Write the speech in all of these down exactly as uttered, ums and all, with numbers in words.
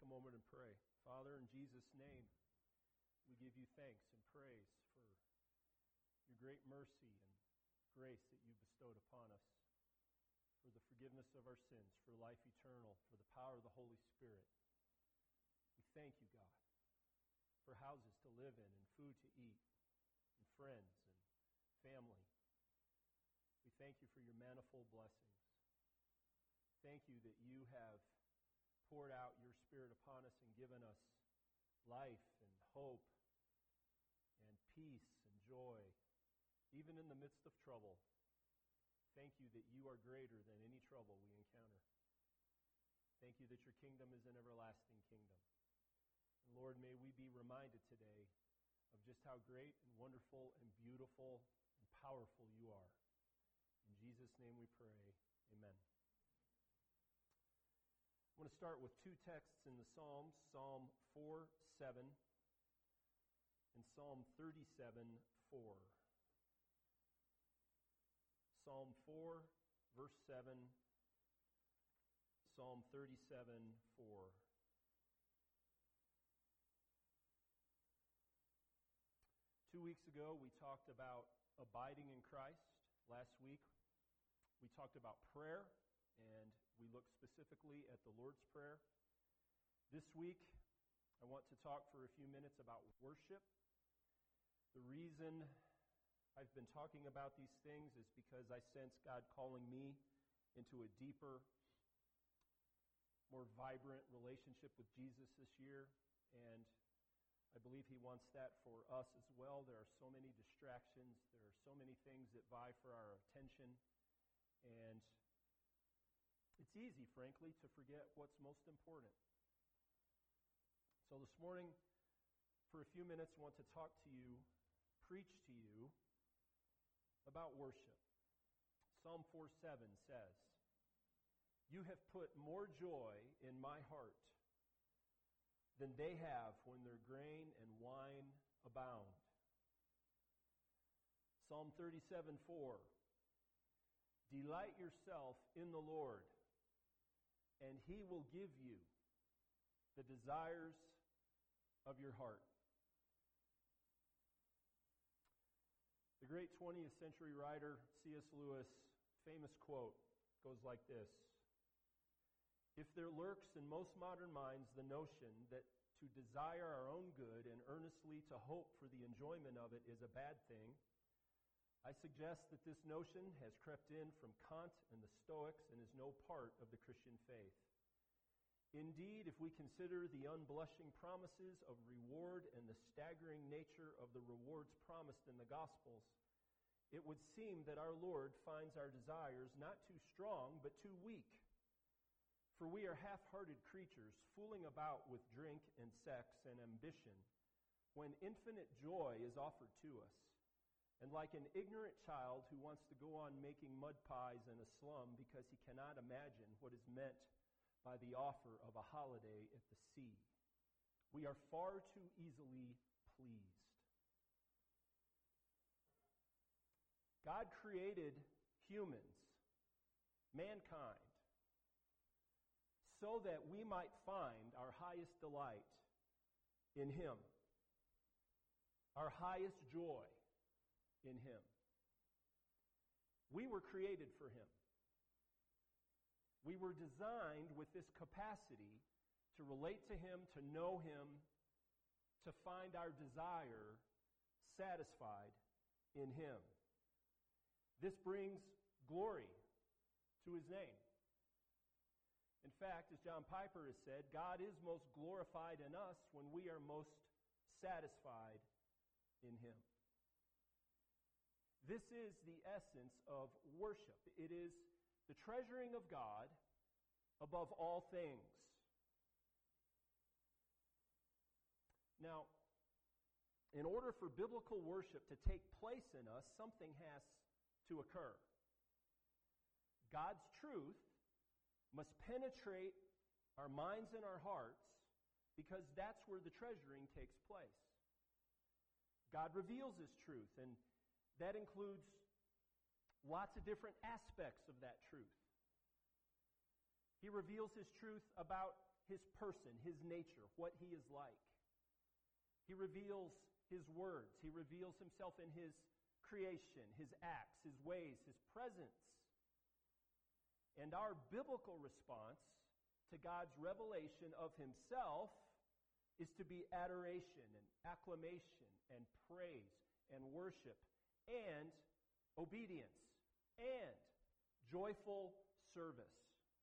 moment and pray. Father, in Jesus' name, we give you thanks and praise for your great mercy and grace that you bestowed upon us, for the forgiveness of our sins, for life eternal, for the power of the Holy Spirit. We thank you, God, for houses to live in and food to eat and friends and family. We thank you for your manifold blessings. Thank you that you have poured out your Spirit upon us and given us life and hope and peace and joy, even in the midst of trouble. Thank you that you are greater than any trouble we encounter. Thank you that your kingdom is an everlasting kingdom. And Lord, may we be reminded today of just how great and wonderful and beautiful and powerful you are. In Jesus' name we pray, amen. I'm going to start with two texts in the Psalms, Psalm four seven and Psalm thirty-seven four. Psalm four, verse seven, Psalm thirty-seven four. Two weeks ago, we talked about abiding in Christ. Last week, we talked about prayer, and we looked specifically at the Lord's Prayer. This week, I want to talk for a few minutes about worship. The reason I've been talking about these things is because I sense God calling me into a deeper, more vibrant relationship with Jesus this year, and I believe He wants that for us as well. There are so many distractions. There are so many things that vie for our attention, and it's easy, frankly, to forget what's most important. So this morning, for a few minutes, I want to talk to you, preach to you, about worship. Psalm four seven says, "You have put more joy in my heart than they have when their grain and wine abound." Psalm thirty-seven four, "Delight yourself in the Lord, and He will give you the desires of your heart." The great twentieth century writer C S Lewis' famous quote goes like this: "If there lurks in most modern minds the notion that to desire our own good and earnestly to hope for the enjoyment of it is a bad thing, I suggest that this notion has crept in from Kant and the Stoics and is no part of the Christian faith. Indeed, if we consider the unblushing promises of reward and the staggering nature of the rewards promised in the Gospels, it would seem that our Lord finds our desires not too strong, but too weak. For we are half-hearted creatures, fooling about with drink and sex and ambition, when infinite joy is offered to us. And like an ignorant child who wants to go on making mud pies in a slum because he cannot imagine what is meant by the offer of a holiday at the sea, we are far too easily pleased." God created humans, mankind, so that we might find our highest delight in Him, our highest joy in Him. We were created for Him. We were designed with this capacity to relate to Him, to know Him, to find our desire satisfied in Him. This brings glory to His name. In fact, as John Piper has said, God is most glorified in us when we are most satisfied in Him. This is the essence of worship. It is the treasuring of God above all things. Now, in order for biblical worship to take place in us, something has to occur. God's truth must penetrate our minds and our hearts, because that's where the treasuring takes place. God reveals His truth, and that includes lots of different aspects of that truth. He reveals His truth about His person, His nature, what He is like. He reveals His words. He reveals Himself in His creation, His acts, His ways, His presence. And our biblical response to God's revelation of Himself is to be adoration and acclamation and praise and worship and obedience and joyful service.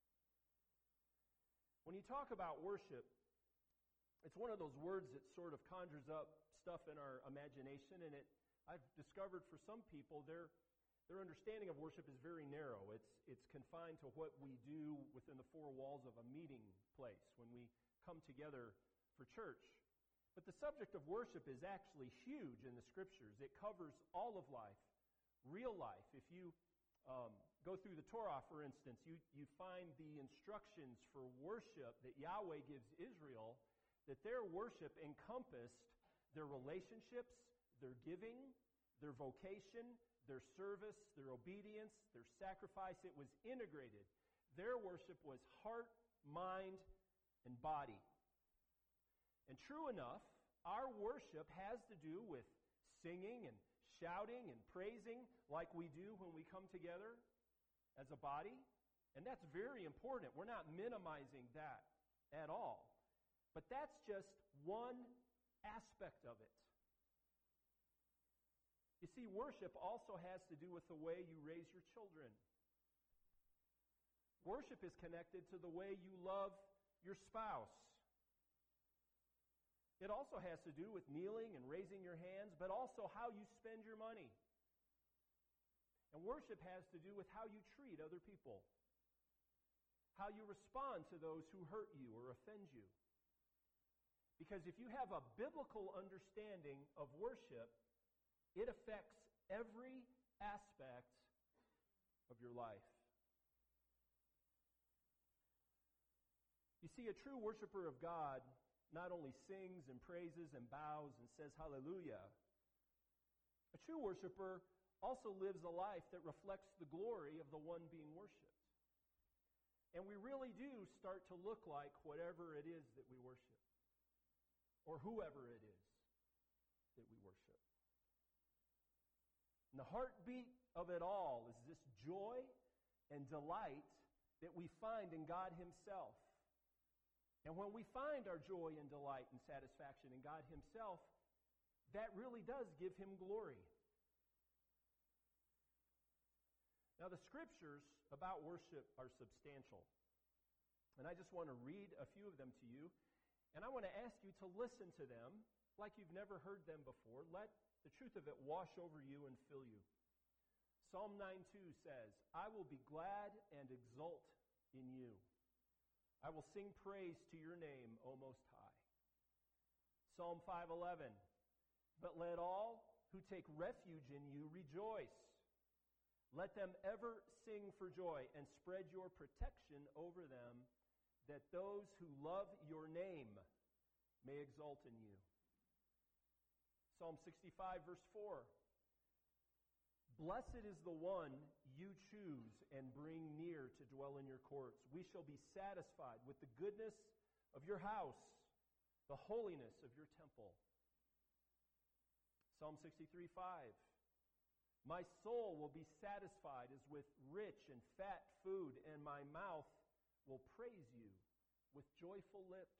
When you talk about worship, it's one of those words that sort of conjures up stuff in our imagination, and it I've discovered for some people their their understanding of worship is very narrow. It's it's confined to what we do within the four walls of a meeting place when we come together for church. But the subject of worship is actually huge in the Scriptures. It covers all of life, real life. If you um, go through the Torah, for instance, you, you find the instructions for worship that Yahweh gives Israel, that their worship encompassed their relationships, their giving, their vocation, their service, their obedience, their sacrifice. It was integrated. Their worship was heart, mind, and body. And true enough, our worship has to do with singing and shouting and praising like we do when we come together as a body. And that's very important. We're not minimizing that at all. But that's just one aspect of it. You see, worship also has to do with the way you raise your children. Worship is connected to the way you love your spouse. It also has to do with kneeling and raising your hands, but also how you spend your money. And worship has to do with how you treat other people, how you respond to those who hurt you or offend you. Because if you have a biblical understanding of worship, it affects every aspect of your life. You see, a true worshiper of God not only sings and praises and bows and says hallelujah, a true worshiper also lives a life that reflects the glory of the one being worshipped. And we really do start to look like whatever it is that we worship, or whoever it is that we worship. And the heartbeat of it all is this joy and delight that we find in God Himself. And when we find our joy and delight and satisfaction in God Himself, that really does give Him glory. Now, the Scriptures about worship are substantial. And I just want to read a few of them to you. And I want to ask you to listen to them like you've never heard them before. Let the truth of it wash over you and fill you. Psalm nine two says, I will be glad and exult in you. I will sing praise to your name, O Most High. Psalm five eleven, but let all who take refuge in you rejoice. Let them ever sing for joy and spread your protection over them, that those who love your name may exult in you. Psalm sixty-five, verse four. Blessed is the one you choose and bring near to dwell in your courts. We shall be satisfied with the goodness of your house, the holiness of your temple. Psalm sixty-three, five. My soul will be satisfied as with rich and fat food, and my mouth will praise you with joyful lips.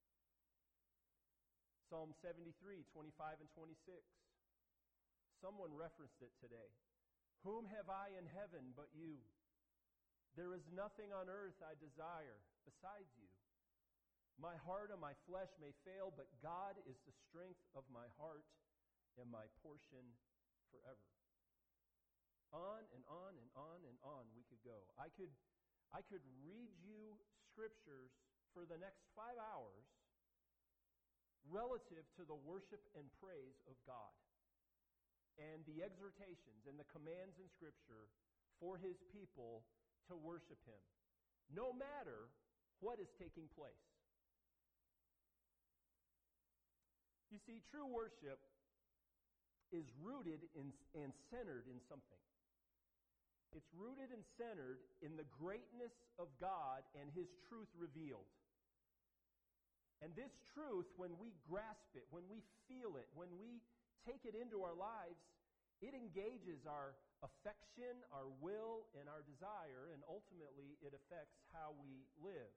Psalm seventy-three, twenty-five and twenty-six. Someone referenced it today. Whom have I in heaven but you? There is nothing on earth I desire besides you. My heart and my flesh may fail, but God is the strength of my heart and my portion forever. On and on and on and on we could go. I could, I could read you scriptures for the next five hours relative to the worship and praise of God, and the exhortations and the commands in Scripture for His people to worship Him, no matter what is taking place. You see, true worship is rooted in and centered in something. It's rooted and centered in the greatness of God and His truth revealed. And this truth, when we grasp it, when we feel it, when we take it into our lives, it engages our affection, our will, and our desire, and ultimately it affects how we live.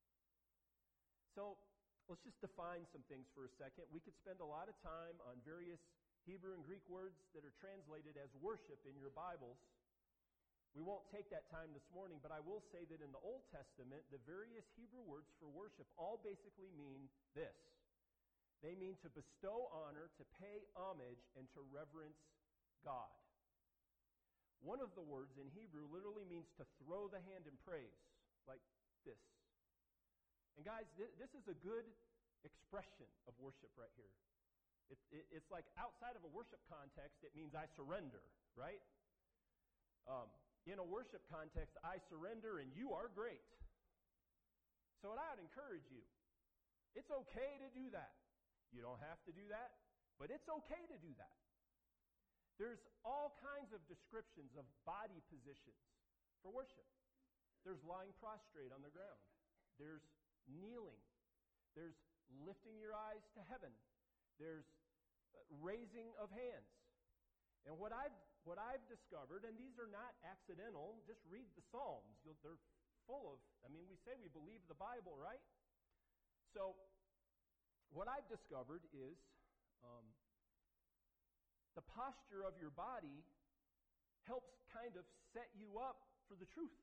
So let's just define some things for a second. We could spend a lot of time on various Hebrew and Greek words that are translated as worship in your Bibles. We won't take that time this morning, but I will say that in the Old Testament, the various Hebrew words for worship all basically mean this. They mean to bestow honor, to pay homage, and to reverence God. One of the words in Hebrew literally means to throw the hand in praise, like this. And guys, th- this is a good expression of worship right here. It, it, it's like outside of a worship context, it means I surrender, right? Um, in a worship context, I surrender and you are great. So what I would encourage you, it's okay to do that. You don't have to do that, but it's okay to do that. There's all kinds of descriptions of body positions for worship. There's lying prostrate on the ground. There's kneeling. There's lifting your eyes to heaven. There's raising of hands. And what I've, what I've discovered, and these are not accidental, just read the Psalms. You'll, they're full of, I mean, we say we believe the Bible, right? So what I've discovered is um, the posture of your body helps kind of set you up for the truth.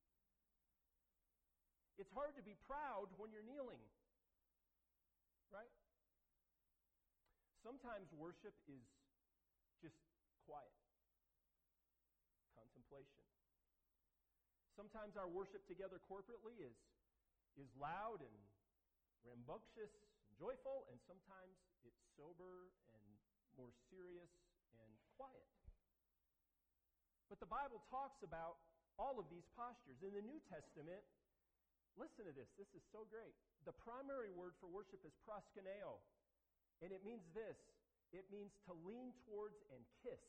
It's hard to be proud when you're kneeling, right? Sometimes worship is just quiet, contemplation. Sometimes our worship together corporately is, is loud and rambunctious and joyful, and sometimes it's sober and more serious and quiet. But the Bible talks about all of these postures. In the New Testament, listen to this. This is so great. The primary word for worship is proskuneo, and it means this. It means to lean towards and kiss.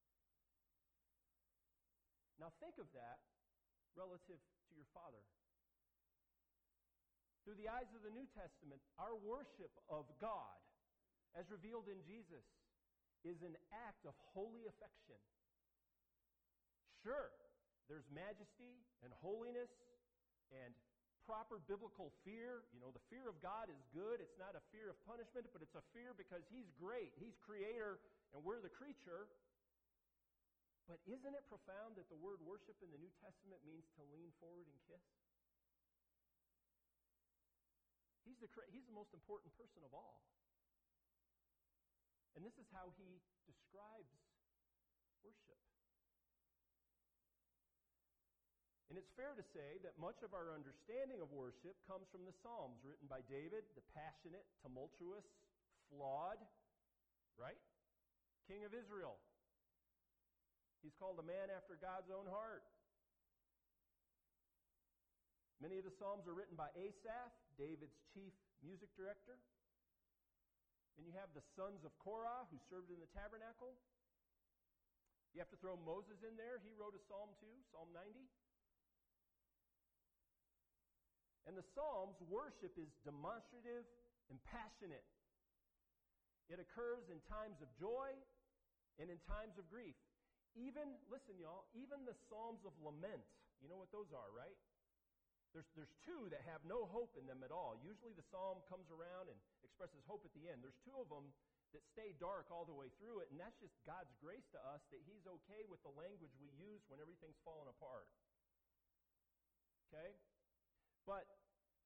Now think of that relative to your Father. Through the eyes of the New Testament, our worship of God, as revealed in Jesus, is an act of holy affection. Sure, there's majesty and holiness and proper biblical fear. You know, the fear of God is good. It's not a fear of punishment, but it's a fear because He's great. He's creator and we're the creature. But isn't it profound that the word worship in the New Testament means to lean forward and kiss? He's the, he's the most important person of all. And this is how He describes worship. And it's fair to say that much of our understanding of worship comes from the Psalms written by David, the passionate, tumultuous, flawed, right? King of Israel. He's called a man after God's own heart. Many of the Psalms are written by Asaph, David's chief music director. And you have the sons of Korah who served in the tabernacle. You have to throw Moses in there. He wrote a psalm too, Psalm ninety. And the Psalms, worship is demonstrative and passionate. It occurs in times of joy and in times of grief. Even, listen y'all, even the Psalms of lament, you know what those are, right? There's, there's two that have no hope in them at all. Usually the psalm comes around and expresses hope at the end. There's two of them that stay dark all the way through it, and that's just God's grace to us that He's okay with the language we use when everything's falling apart. Okay? But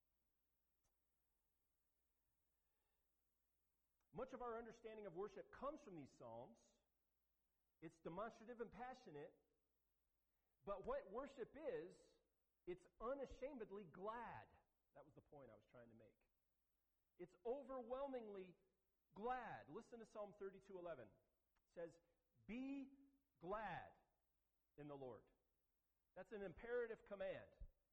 much of our understanding of worship comes from these psalms. It's demonstrative and passionate. But what worship is, it's unashamedly glad. That was the point I was trying to make. It's overwhelmingly glad. Listen to Psalm thirty-two eleven. It says, "Be glad in the Lord." That's an imperative command.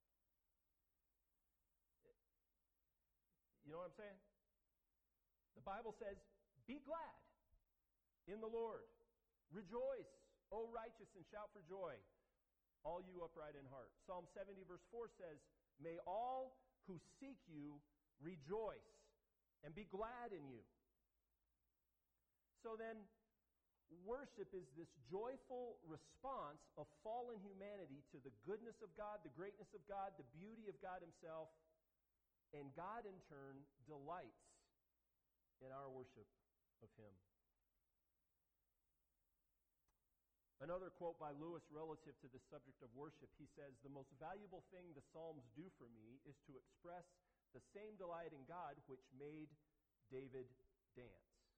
You know what I'm saying? The Bible says, "Be glad in the Lord. Rejoice, O righteous, and shout for joy." all you upright in heart. Psalm seventy verse four says, may all who seek you rejoice and be glad in you. So then, worship is this joyful response of fallen humanity to the goodness of God, the greatness of God, the beauty of God himself, and God in turn delights in our worship of him. Another quote by Lewis relative to the subject of worship, he says, the most valuable thing the Psalms do for me is to express the same delight in God which made David dance.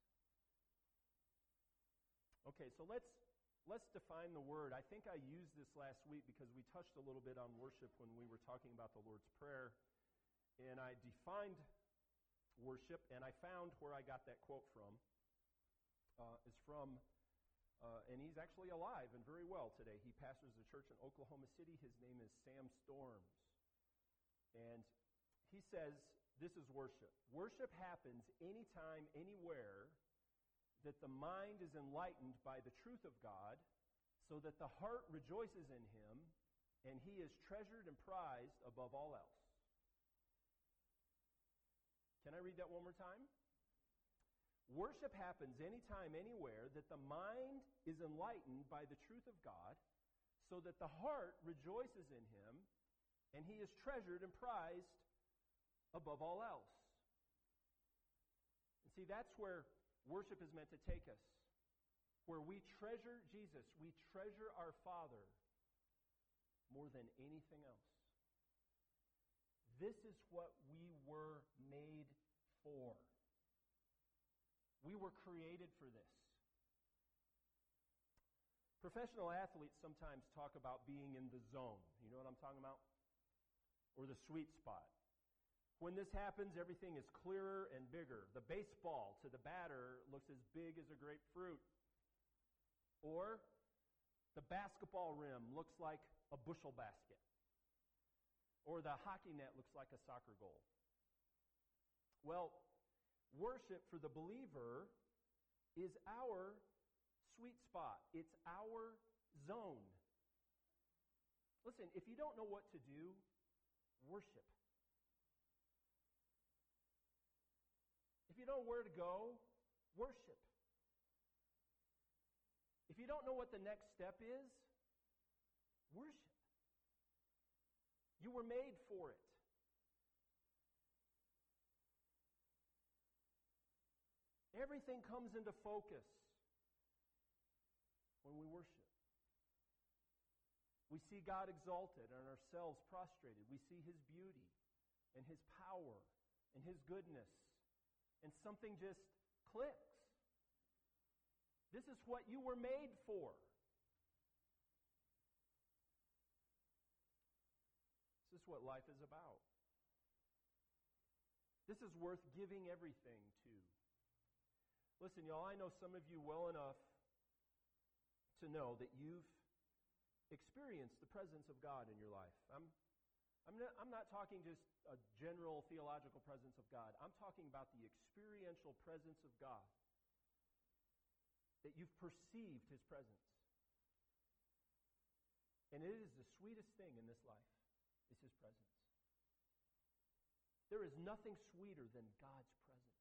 Okay, so let's let's define the word. I think I used this last week because we touched a little bit on worship when we were talking about the Lord's Prayer. And I defined worship, and I found where I got that quote from. Uh, is from, uh, and he's actually alive and very well today. He pastors a church in Oklahoma City. His name is Sam Storms. And he says, this is worship. Worship happens anytime, anywhere, that the mind is enlightened by the truth of God, so that the heart rejoices in him, and he is treasured and prized above all else. Can I read that one more time? Worship happens anytime, anywhere, that the mind is enlightened by the truth of God, so that the heart rejoices in him, and he is treasured and prized above all else. And see, that's where worship is meant to take us, where we treasure Jesus, we treasure our Father more than anything else. This is what we were made for. We were created for this. Professional athletes sometimes talk about being in the zone. You know what I'm talking about? Or the sweet spot. When this happens, everything is clearer and bigger. The baseball to the batter looks as big as a grapefruit. Or the basketball rim looks like a bushel basket. Or the hockey net looks like a soccer goal. Well, worship for the believer is our sweet spot. It's our zone. Listen, if you don't know what to do, worship. If you don't know where to go, worship. If you don't know what the next step is, worship. You were made for it. Everything comes into focus when we worship. We see God exalted and ourselves prostrated. We see his beauty and his power and his goodness. And something just clicks. This is what you were made for. This is what life is about. This is worth giving everything to. Listen, y'all, I know some of you well enough to know that you've experienced the presence of God in your life. I'm, I'm, not, I'm not talking just a general theological presence of God. I'm talking about the experiential presence of God. That you've perceived his presence. And it is the sweetest thing in this life. Is his presence. There is nothing sweeter than God's presence.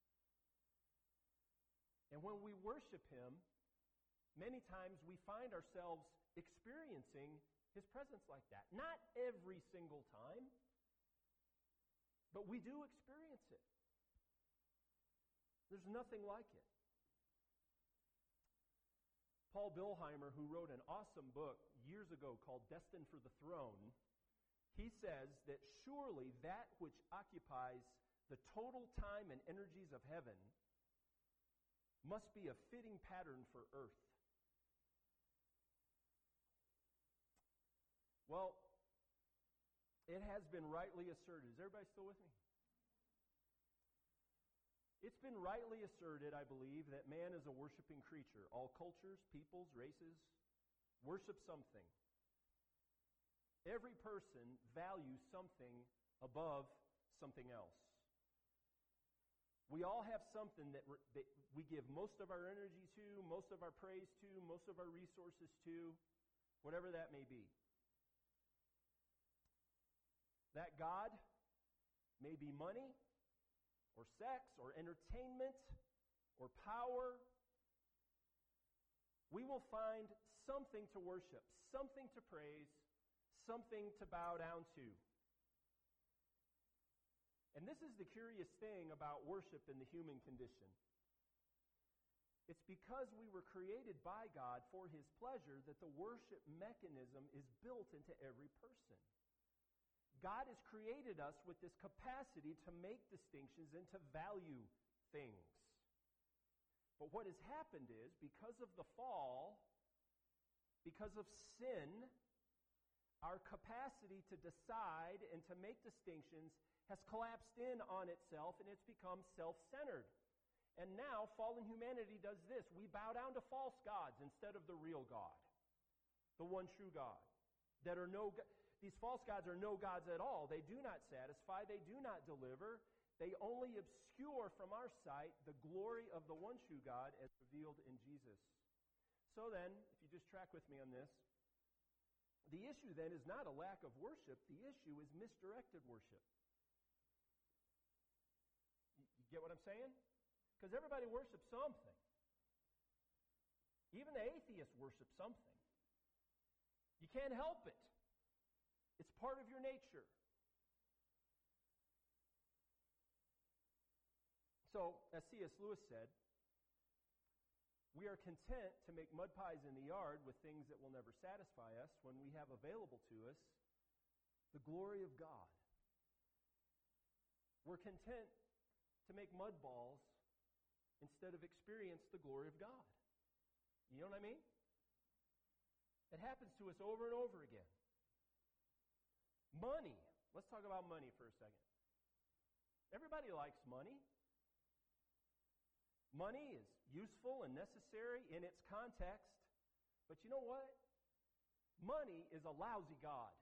And when we worship him, many times we find ourselves experiencing his presence like that. Not every single time, but we do experience it. There's nothing like it. Paul Bilheimer, who wrote an awesome book years ago called Destined for the Throne, he says that surely that which occupies the total time and energies of heaven must be a fitting pattern for earth. Well, it has been rightly asserted. Is everybody still with me? It's been rightly asserted, I believe, that man is a worshiping creature. All cultures, peoples, races worship something. Every person values something above something else. We all have something that, re- that we give most of our energy to, most of our praise to, most of our resources to, whatever that may be. That God may be money or sex or entertainment or power, we will find something to worship, something to praise, something to bow down to. And this is the curious thing about worship in the human condition. It's because we were created by God for His pleasure that the worship mechanism is built into every person. God has created us with this capacity to make distinctions and to value things. But what has happened is, because of the fall, because of sin, our capacity to decide and to make distinctions has collapsed in on itself, and it's become self-centered. And now fallen humanity does this. We bow down to false gods instead of the real God, the one true God. That are no, these false gods are no gods at all. They do not satisfy. They do not deliver. They only obscure from our sight the glory of the one true God as revealed in Jesus. So then, if you just track with me on this, the issue then is not a lack of worship. The issue is misdirected worship. You, you get what I'm saying? Because everybody worships something. Even the atheists worship something. You can't help it. It's part of your nature. So, as C S Lewis said, we are content to make mud pies in the yard with things that will never satisfy us when we have available to us the glory of God. We're content to make mud balls instead of experience the glory of God. You know what I mean? It happens to us over and over again. Money. Let's talk about money for a second. Everybody likes money. Money is useful and necessary in its context. But you know what? Money is a lousy God.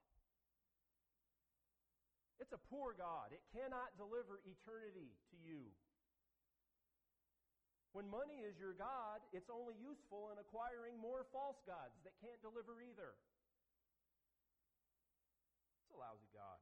It's a poor God. It cannot deliver eternity to you. When money is your God, it's only useful in acquiring more false gods that can't deliver either. It's a lousy God.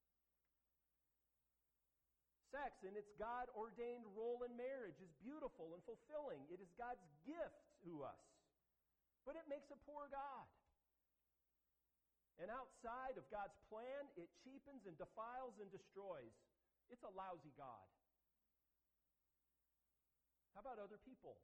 Sex in its God-ordained role in marriage is beautiful and fulfilling. It is God's gift to us. But it makes a poor God. And outside of God's plan, it cheapens and defiles and destroys. It's a lousy God. How about other people?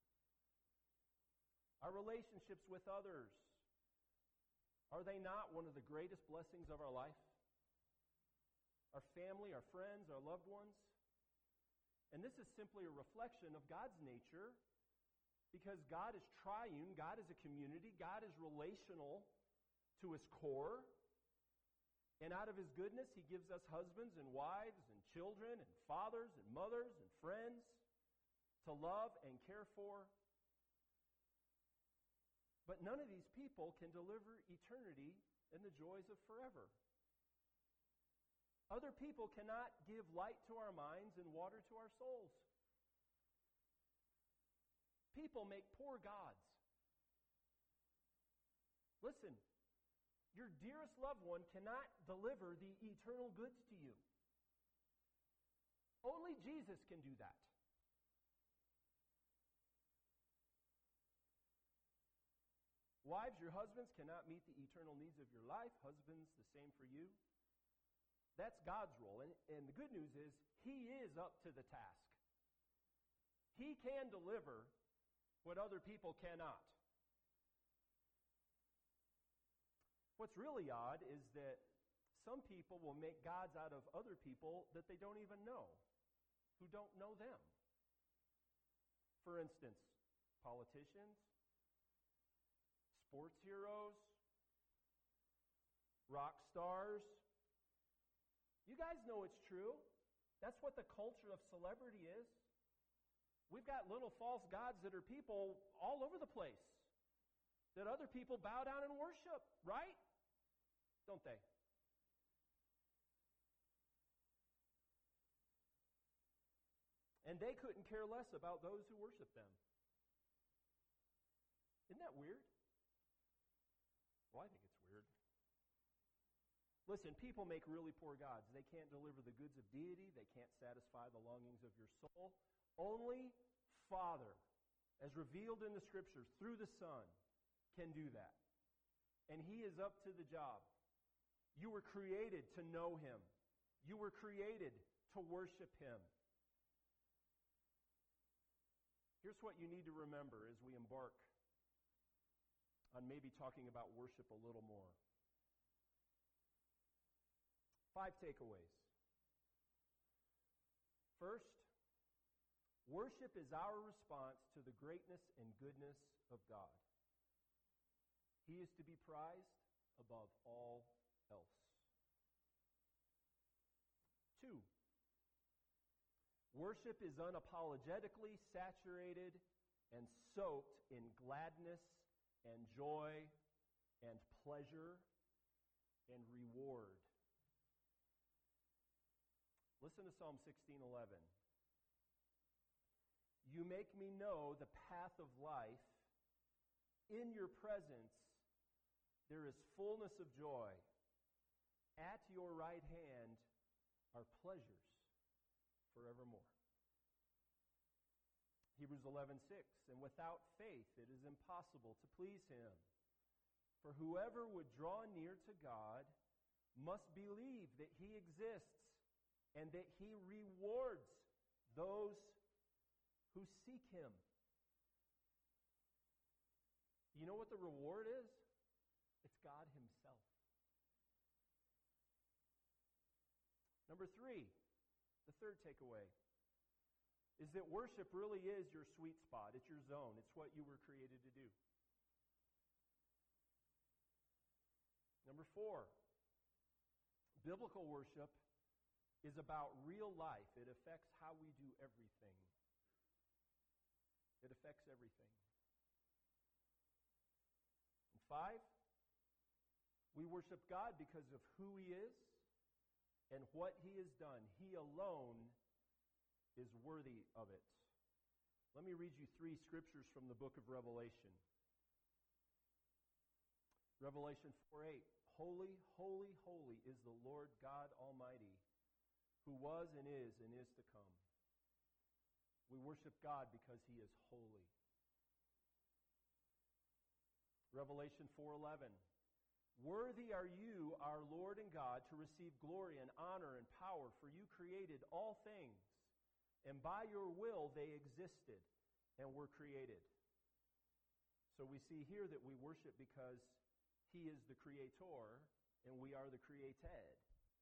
Our relationships with others, are they not one of the greatest blessings of our life? Our family, our friends, our loved ones. And this is simply a reflection of God's nature, because God is triune, God is a community, God is relational to His core. And out of His goodness, He gives us husbands and wives and children and fathers and mothers and friends to love and care for. But none of these people can deliver eternity and the joys of forever. Other people cannot give light to our minds and water to our souls. People make poor gods. Listen, your dearest loved one cannot deliver the eternal goods to you. Only Jesus can do that. Wives, your husbands cannot meet the eternal needs of your life. Husbands, the same for you. That's God's role. And, and the good news is, He is up to the task. He can deliver what other people cannot. What's really odd is that some people will make gods out of other people that they don't even know, who don't know them. For instance, politicians, sports heroes, rock stars. You guys know it's true. That's what the culture of celebrity is. We've got little false gods that are people all over the place that other people bow down and worship, right? Don't they? And they couldn't care less about those who worship them. Isn't that weird? Well, I think it's weird. Listen, people make really poor gods. They can't deliver the goods of deity. They can't satisfy the longings of your soul. Only Father, as revealed in the Scriptures through the Son, can do that. And He is up to the job. You were created to know Him. You were created to worship Him. Here's what you need to remember as we embark on maybe talking about worship a little more. Five takeaways. First, worship is our response to the greatness and goodness of God. He is to be prized above all else. Two, worship is unapologetically saturated and soaked in gladness and joy and pleasure and reward. Listen to Psalm sixteen eleven. You make me know the path of life. In your presence there is fullness of joy. At your right hand are pleasures forevermore. Hebrews eleven six. And without faith it is impossible to please Him. For whoever would draw near to God must believe that He exists and that He rewards those who seek Him. You know what the reward is? It's God Himself. Number three, the third takeaway, is that worship really is your sweet spot. It's your zone. It's what you were created to do. Number four, biblical worship is about real life. It affects how we do everything. It affects everything. And five, we worship God because of who He is and what He has done. He alone is worthy of it. Let me read you three scriptures from the book of Revelation. Revelation four eight. Holy, holy, holy is the Lord God Almighty, who was and is and is to come. We worship God because He is holy. Revelation four eleven. Worthy are you, our Lord and God, to receive glory and honor and power, for you created all things, and by your will they existed and were created. So we see here that we worship because He is the creator and we are the created.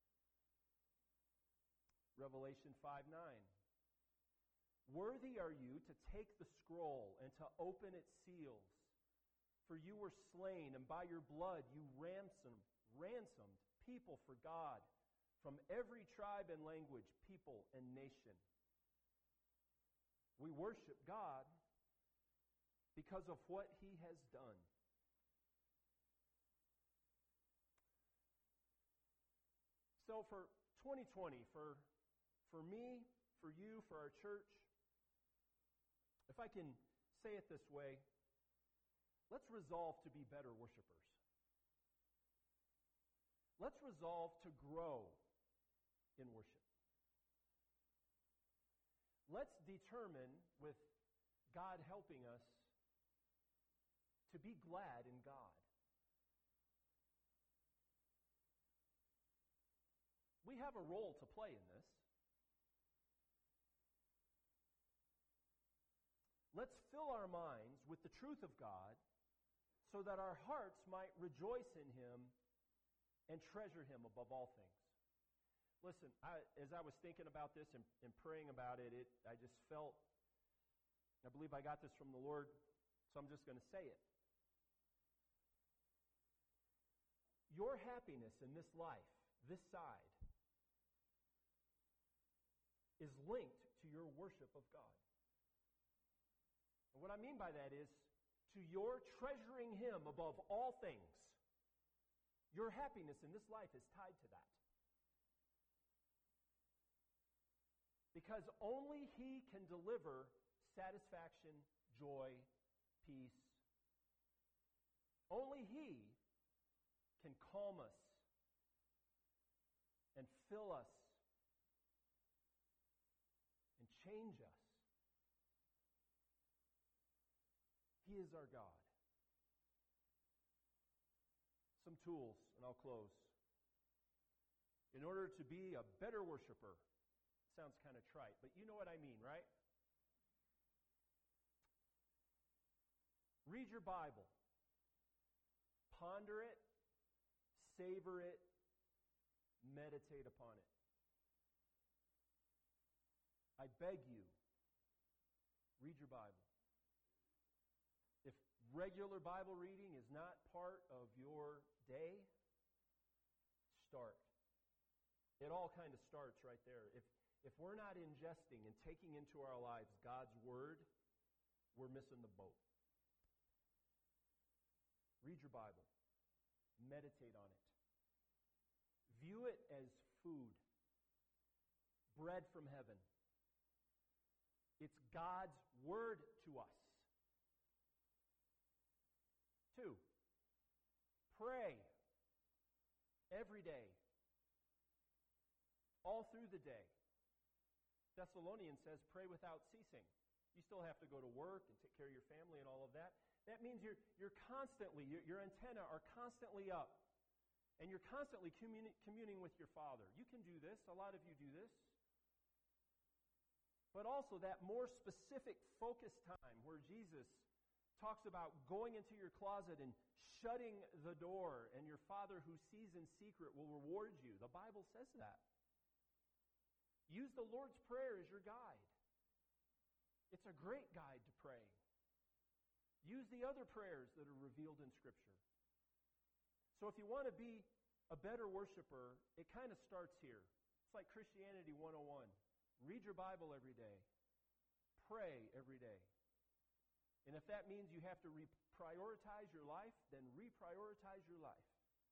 Revelation five nine. Worthy are you to take the scroll and to open its seals. For you were slain, and by your blood you ransomed, ransomed people for God from every tribe and language, people and nation. We worship God because of what He has done. So for twenty twenty, for, for me, for you, for our church, if I can say it this way, let's resolve to be better worshipers. Let's resolve to grow in worship. Let's determine, with God helping us, to be glad in God. We have a role to play in this. Let's fill our minds with the truth of God so that our hearts might rejoice in Him and treasure Him above all things. Listen, I, as I was thinking about this and, and praying about it, it, I just felt, I believe I got this from the Lord, so I'm just going to say it. Your happiness in this life, this side, is linked to your worship of God. And what I mean by that is to your treasuring Him above all things. Your happiness in this life is tied to that. Because only He can deliver satisfaction, joy, peace. Only He can calm us fill us and change us. He is our God. Some tools, and I'll close. In order to be a better worshiper, sounds kind of trite, but you know what I mean, right? Read your Bible. Ponder it, savor it, meditate upon it. I beg you, read your Bible. If regular Bible reading is not part of your day, start. It all kind of starts right there. If if we're not ingesting and taking into our lives God's Word, we're missing the boat. Read your Bible. Meditate on it. View it as food. Bread from heaven. It's God's Word to us. Two, pray every day. All through the day. Thessalonians says, pray without ceasing. You still have to go to work and take care of your family and all of that. That means you're you're constantly, your, your antennae are constantly up. And you're constantly communi- communing with your Father. You can do this. A lot of you do this. But also that more specific focused time where Jesus talks about going into your closet and shutting the door, and your Father who sees in secret will reward you. The Bible says that. Use the Lord's Prayer as your guide. It's a great guide to praying. Use the other prayers that are revealed in Scripture. So if you want to be a better worshiper, it kind of starts here. It's like Christianity one oh one. Read your Bible every day. Pray every day. And if that means you have to reprioritize your life, then reprioritize your life.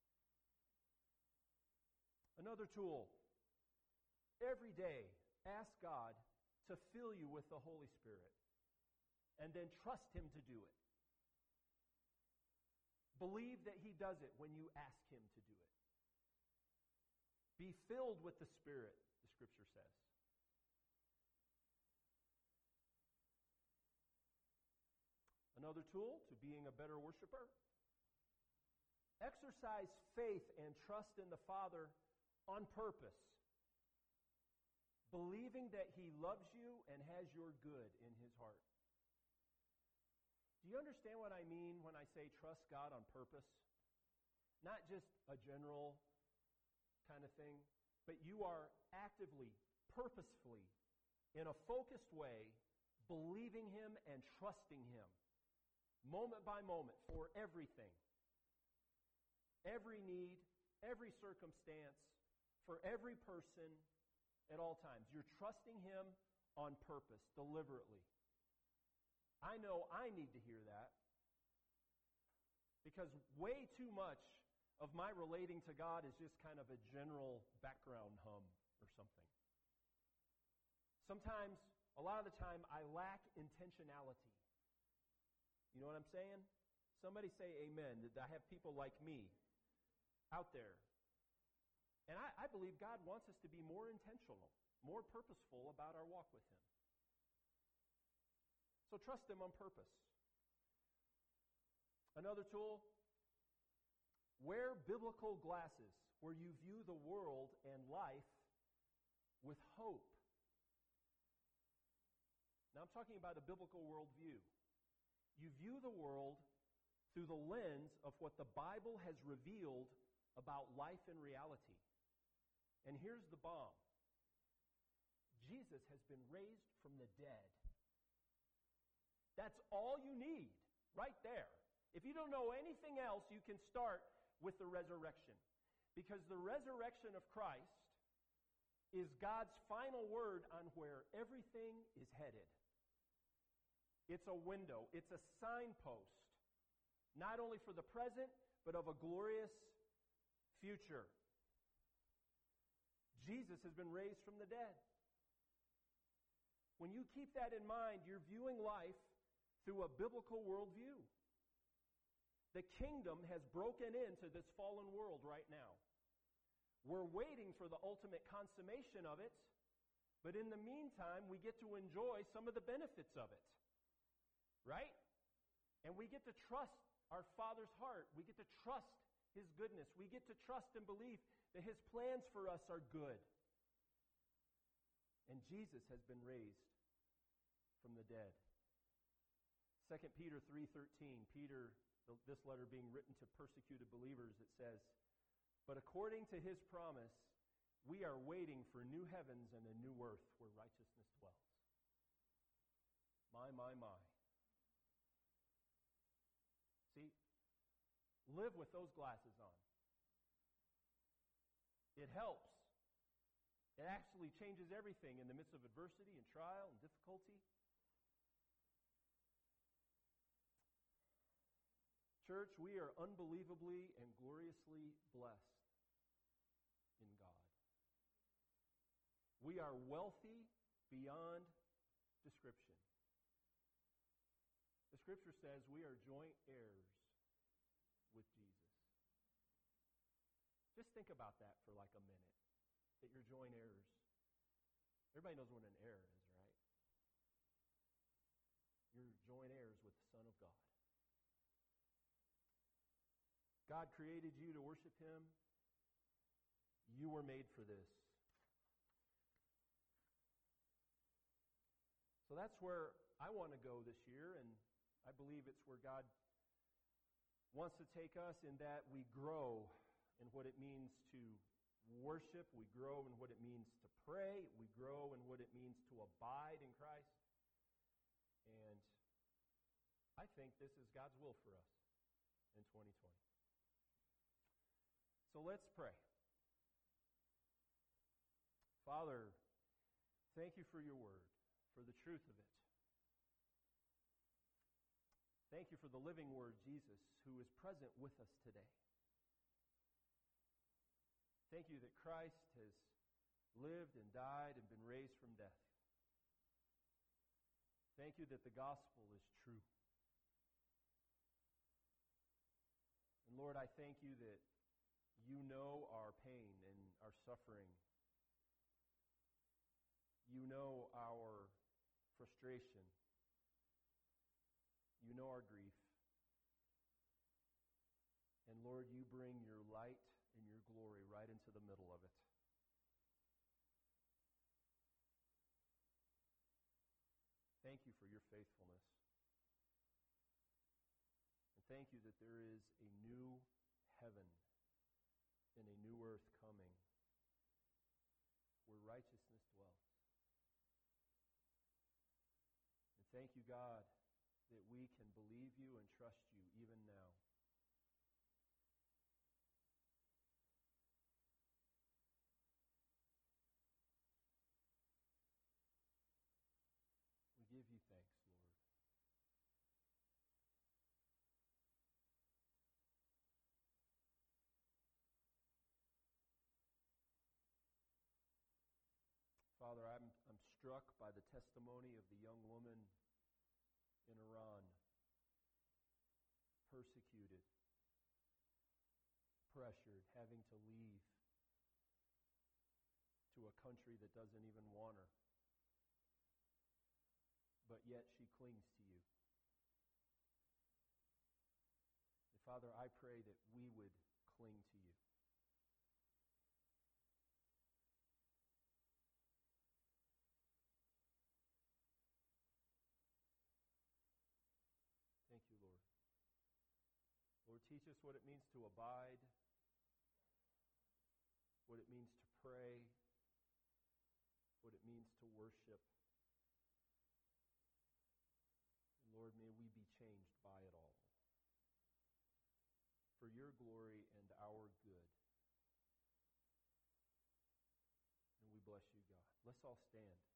Another tool. Every day, ask God to fill you with the Holy Spirit. And then trust Him to do it. Believe that He does it when you ask Him to do it. Be filled with the Spirit, the Scripture says. Another tool to being a better worshiper. Exercise faith and trust in the Father on purpose. Believing that He loves you and has your good in His heart. Do you understand what I mean when I say trust God on purpose? Not just a general kind of thing, but you are actively, purposefully, in a focused way, believing Him and trusting Him, moment by moment, for everything. Every need, every circumstance, for every person, at all times. You're trusting Him on purpose, deliberately. I know I need to hear that, because way too much of my relating to God is just kind of a general background hum or something. Sometimes, a lot of the time, I lack intentionality. You know what I'm saying? Somebody say amen. That I have people like me out there. And I, I believe God wants us to be more intentional, more purposeful about our walk with Him. So trust Him on purpose. Another tool, wear biblical glasses where you view the world and life with hope. Now I'm talking about a biblical worldview. You view the world through the lens of what the Bible has revealed about life and reality. And here's the bomb. Jesus has been raised from the dead. That's all you need, right there. If you don't know anything else, you can start with the resurrection. Because the resurrection of Christ is God's final word on where everything is headed. It's a window. It's a signpost. Not only for the present, but of a glorious future. Jesus has been raised from the dead. When you keep that in mind, you're viewing life through a biblical worldview. The kingdom has broken into this fallen world right now. We're waiting for the ultimate consummation of it, but in the meantime, we get to enjoy some of the benefits of it. Right? And we get to trust our Father's heart. We get to trust His goodness. We get to trust and believe that His plans for us are good. And Jesus has been raised from the dead. Second Peter three thirteen, Peter, this letter being written to persecuted believers, it says, "But according to His promise, we are waiting for new heavens and a new earth where righteousness dwells." My, my, my. See, live with those glasses on. It helps. It actually changes everything in the midst of adversity and trial and difficulty. Church, we are unbelievably and gloriously blessed in God. We are wealthy beyond description. The Scripture says we are joint heirs with Jesus. Just think about that for like a minute, that you're joint heirs. Everybody knows what an heir is, right? You're joint heirs with the Son of God. God created you to worship Him. You were made for this. So that's where I want to go this year, and I believe it's where God wants to take us, in that we grow in what it means to worship. We grow in what it means to pray. We grow in what it means to abide in Christ. And I think this is God's will for us in twenty twenty. So let's pray. Father, thank you for your word, for the truth of it. Thank you for the living word, Jesus, who is present with us today. Thank you that Christ has lived and died and been raised from death. Thank you that the gospel is true. And Lord, I thank you that you know our pain and our suffering. You know our frustration. You know our grief. And Lord, you bring your light and your glory right into the middle of it. Thank you for your faithfulness. And thank you that there is a new heaven and a new earth coming where righteousness dwells. And thank you, God, that we can believe you and trust you even now. We give you thanks, Lord. Father, I'm, I'm struck by the testimony of the young woman in Iran, persecuted, pressured, having to leave to a country that doesn't even want her. But yet she clings to you. And Father, I pray that we would cling to you. Thank you, Lord. Lord, teach us what it means to abide, what it means to pray, what it means to worship. And Lord, may we be changed by it all, for your glory and our good. And we bless you, God. Let's all stand.